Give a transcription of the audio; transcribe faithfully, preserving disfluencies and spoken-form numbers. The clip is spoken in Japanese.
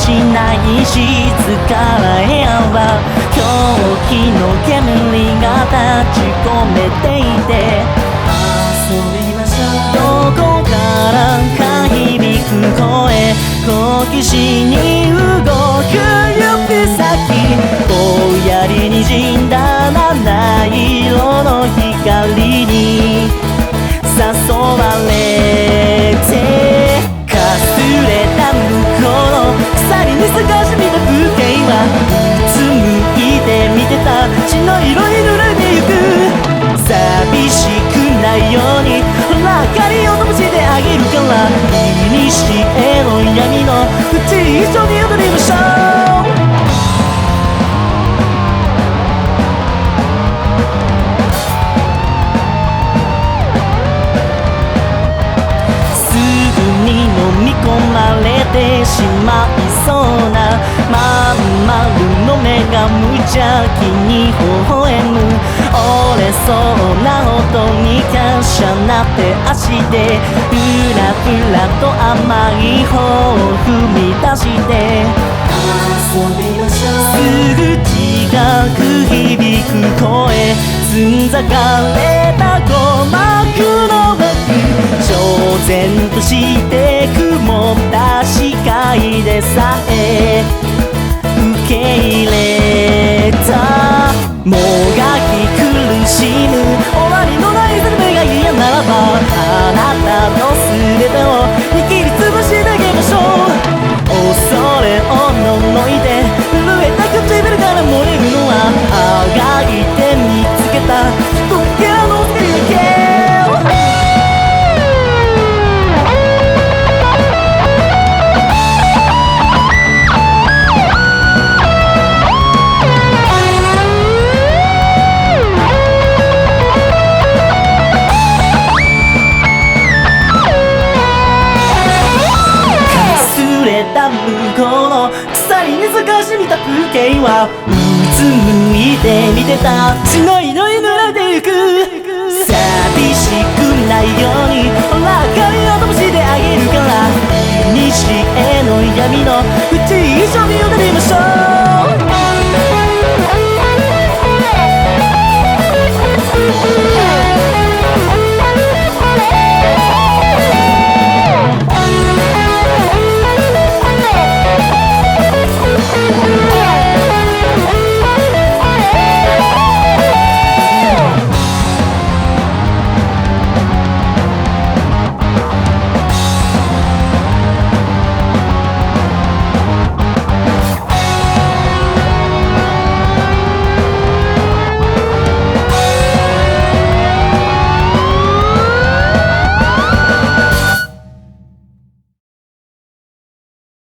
ない静かな部屋は狂気の煙が立ち込めていて、遊びましょう。どこからか響く声、好奇心に動く指先、ぼんやりにじんだ七色の光に誘われて、かすれた向こうの鎖に探し見た風景は、うつむいて見てた血の色に濡れてゆく。寂しくないようにほら明かりを灯してあげるから、いにしえの闇のうち一緒に踊りましょう。飲み込まれてしまいそうなまん丸の目が無邪気に微笑む、折れそうな音に感謝なって足でふらふらと甘い方を踏み出して、遊びましょう。すぐ近く響く声、つんざかれた鼓膜の枠、超然として曇った視界でさえ受け入れた。もがき苦しむ終わりのない全てが嫌ならば、あなたの全てを握りつぶしてあげましょう。恐れおののいて震えた唇から漏れるのは、あがいて見つけた時計のせいだけ。向こうの鎖に探し見た風景は、うつむいて見てた血の色に濡れてゆく。寂しくないようにほら明かりを灯してあげるから、いにしえの闇のうち一緒に踊り